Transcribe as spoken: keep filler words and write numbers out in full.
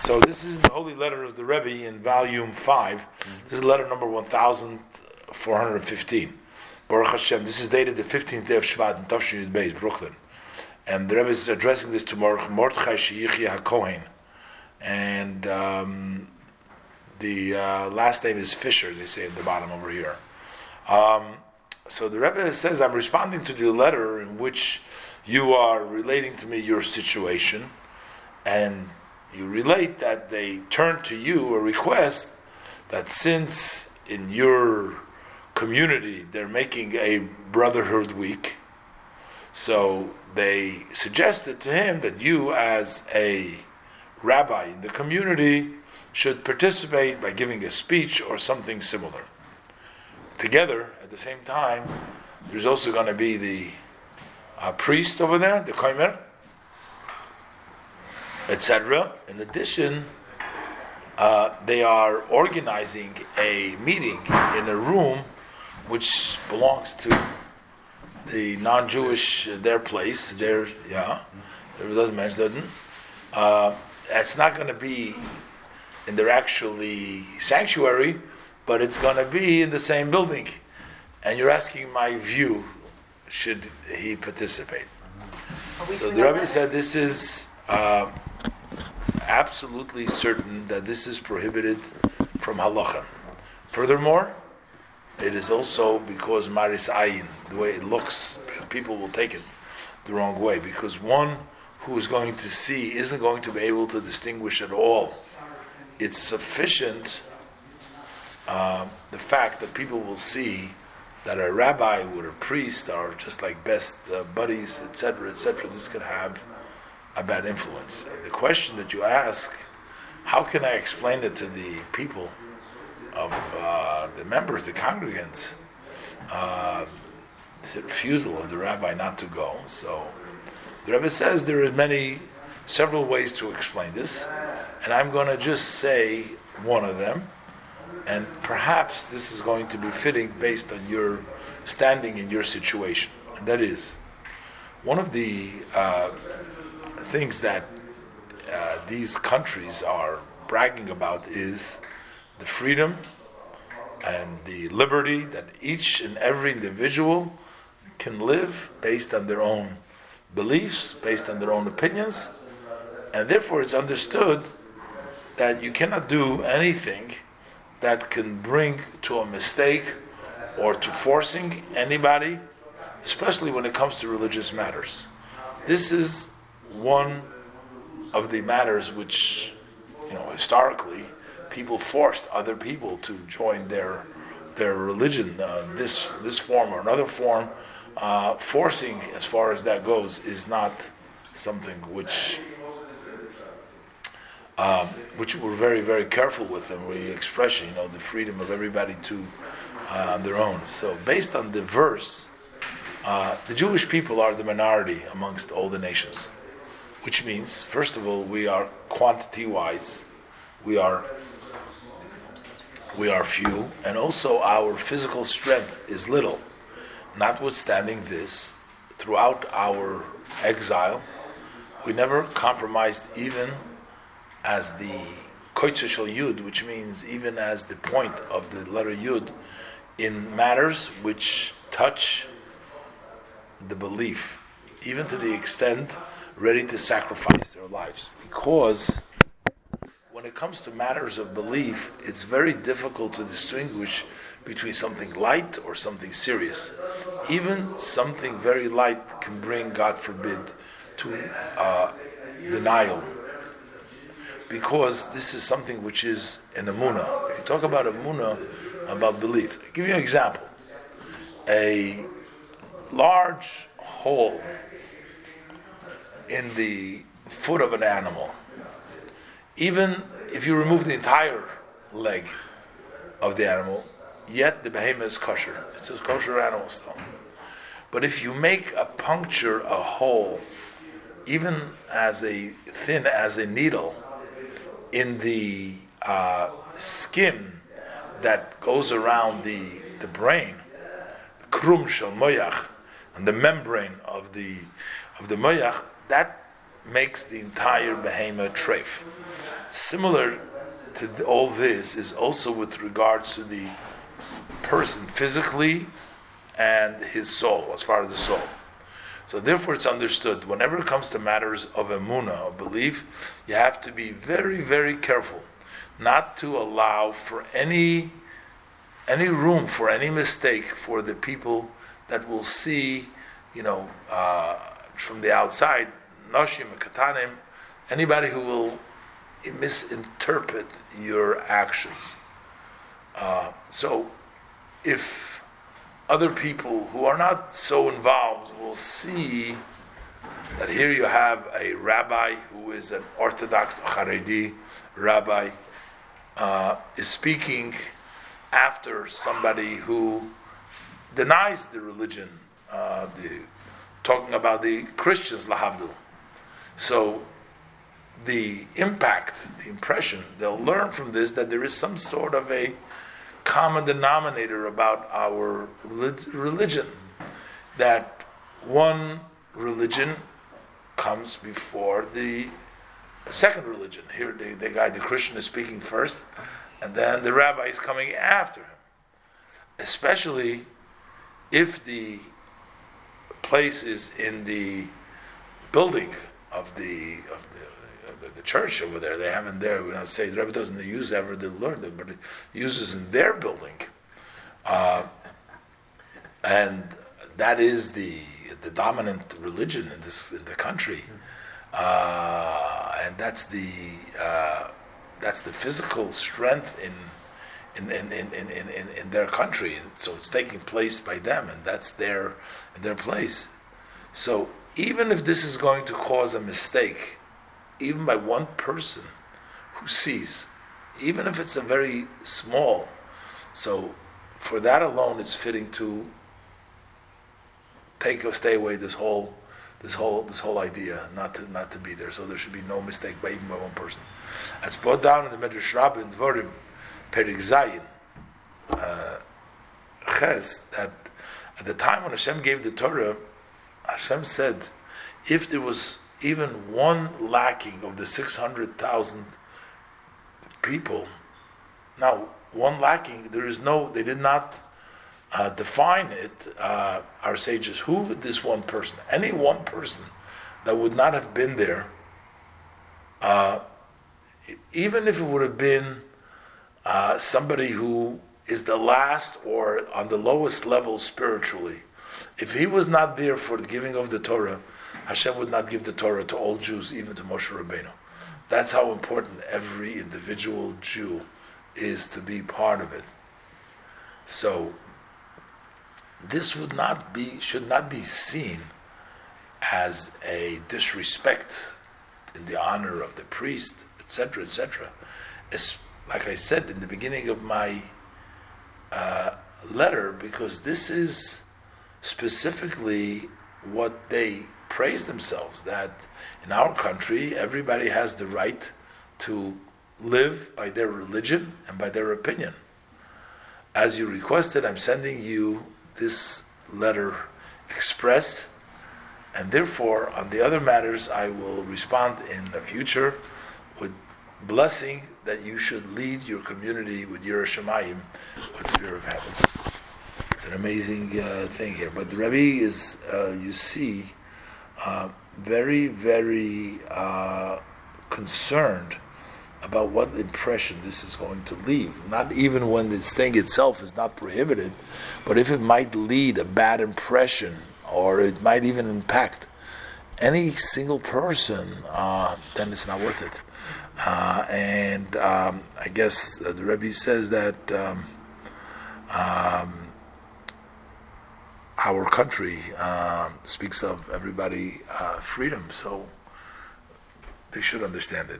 So this is the Holy Letter of the Rebbe in volume five. Mm-hmm. This is letter number one thousand four hundred fifteen. Baruch Hashem. This is dated the fifteenth day of Shvat in Tafshin Yud Beis, Brooklyn. And the Rebbe is addressing this to Mordechai Sheyichya HaKohen. And um, the uh, last name is Fisher, they say at the bottom over here. Um, so the Rebbe says, I'm responding to the letter in which you are relating to me your situation, and you relate that they turn to you a request that since in your community they're making a brotherhood week, so they suggested to him that you as a rabbi in the community should participate by giving a speech or something similar. Together, at the same time, there's also going to be the uh, priest over there, the koimer, et cetera. In addition, uh, they are organizing a meeting in a room which belongs to the non-Jewish, uh, their place, their, yeah, it doesn't mention, doesn't. Uh, it's not going to be in their actually sanctuary, but it's going to be in the same building. And you're asking my view, should he participate? So the Rebbe said this is uh, absolutely certain that this is prohibited from halacha. Furthermore, it is also because maris ayin, the way it looks, people will take it the wrong way, because one who is going to see isn't going to be able to distinguish at all. It's sufficient uh, the fact that people will see that a rabbi with a priest are just like best uh, buddies, et cetera, et cetera. This could have a bad influence. The question that you ask, how can I explain it to the people of uh, the members, the congregants, uh, the refusal of the rabbi not to go? So the Rebbe says there are many, several ways to explain this, and I'm going to just say one of them, and perhaps this is going to be fitting based on your standing in your situation. And that is, one of the uh, things that uh, these countries are bragging about is the freedom and the liberty that each and every individual can live based on their own beliefs, based on their own opinions, and therefore it's understood that you cannot do anything that can bring to a mistake or to forcing anybody, especially when it comes to religious matters. This is one of the matters which, you know, historically, people forced other people to join their their religion, uh, this this form or another form. Uh, forcing, as far as that goes, is not something which um, which we're very, very careful with, and we express, you know, the freedom of everybody to uh, on their own. So, based on the verse, uh, the Jewish people are the minority amongst all the nations, which means, first of all, we are quantity-wise, we are we are few, and also our physical strength is little. Notwithstanding this, throughout our exile, we never compromised, even as the koitze shel yud, which means even as the point of the letter yud, in matters which touch the belief, even to the extent ready to sacrifice their lives. Because when it comes to matters of belief, it's very difficult to distinguish between something light or something serious. Even something very light can bring, God forbid, to uh, denial, because this is something which is an emunah. If you talk about emunah, about belief, I'll give you an example. A large hole in the foot of an animal, even if you remove the entire leg of the animal, yet the behemoth is kosher. It's a kosher animal still. But if you make a puncture, a hole, even as a thin as a needle, in the uh, skin that goes around the, the brain, krum shel moyach, and the membrane of the of the moyach, that makes the entire behemoth treif. Similar to all this is also with regards to the person physically and his soul, as far as the soul. So therefore it's understood, whenever it comes to matters of emunah, of belief, you have to be very, very careful not to allow for any any room for any mistake for the people that will see, you know, uh, from the outside, Noshim, Katanim, anybody who will misinterpret your actions. Uh, so, if other people who are not so involved will see that here you have a rabbi who is an Orthodox Haredi rabbi, uh, is speaking after somebody who denies the religion, uh, the, talking about the Christians, lahavdil. So, the impact, the impression, they'll learn from this that there is some sort of a common denominator about our religion, that one religion comes before the second religion. Here the, the guy, the Christian, is speaking first, and then the rabbi is coming after him. Especially if the place is in the building of the of the, of the church over there. They have in there, we don't say the Rebbe doesn't use ever the learn it, but it uses in their building. Uh, and that is the the dominant religion in this in the country. Uh, and that's the uh, that's the physical strength in in in, in, in, in in their country. And so it's taking place by them, and that's their their place. So even if this is going to cause a mistake, even by one person who sees, even if it's a very small, so for that alone it's fitting to take or stay away this whole this whole this whole idea not to not to be there. So there should be no mistake by even by one person. As brought down in the Medrash Rabbah in Dvorim, Perik Zayin, uh, Ches, that at the time when Hashem gave the Torah, Hashem said, if there was even one lacking of the six hundred thousand people, now one lacking, there is no, they did not uh, define it, uh, our sages, who this one person, any one person that would not have been there, uh, even if it would have been uh, somebody who is the last or on the lowest level spiritually, if he was not there for the giving of the Torah, Hashem would not give the Torah to all Jews, even to Moshe Rabbeinu. That's how important every individual Jew is to be part of it. So, this would not be, should not be seen as a disrespect in the honor of the priest, et cetera, et cetera. It's, like I said in the beginning of my uh, letter, because this is specifically what they praise themselves, that in our country everybody has the right to live by their religion and by their opinion. As you requested, I'm sending you this letter express, and therefore on the other matters I will respond in the future with blessing that you should lead your community with Yirah Shamayim, with fear of heaven. It's an amazing uh, thing here. But the Rebbe is, uh, you see, uh, very, very uh, concerned about what impression this is going to leave. Not even when this thing itself is not prohibited, but if it might lead a bad impression, or it might even impact any single person, uh, then it's not worth it. Uh, and um, I guess uh, the Rebbe says that um, um, our country uh, speaks of everybody uh, freedom, so they should understand it.